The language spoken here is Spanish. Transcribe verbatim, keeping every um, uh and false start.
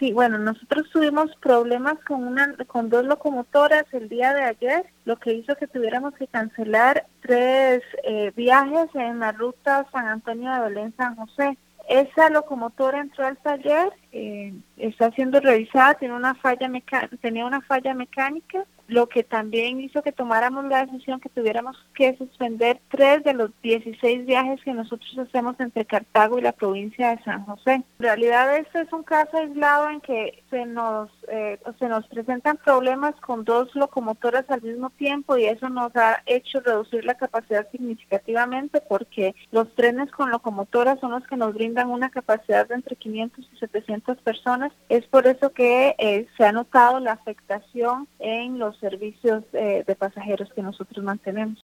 Sí, bueno, nosotros tuvimos problemas con una, con dos locomotoras el día de ayer, lo que hizo que tuviéramos que cancelar tres eh, viajes en la ruta San Antonio de Belén-San José. Esa locomotora entró al taller, eh, está siendo revisada, tiene una falla meca- tenía una falla mecánica, lo que también hizo que tomáramos la decisión que tuviéramos que suspender tres de los dieciséis viajes que nosotros hacemos entre Cartago y la provincia de San José. En realidad este es un caso aislado en que se nos, eh, se nos presentan problemas con dos locomotoras al mismo tiempo y eso nos ha hecho reducir la capacidad significativamente porque los trenes con locomotoras son los que nos brindan una capacidad de entre quinientas y setecientas personas. Es por eso que eh, se ha notado la afectación en los servicios eh, de pasajeros que nosotros mantenemos.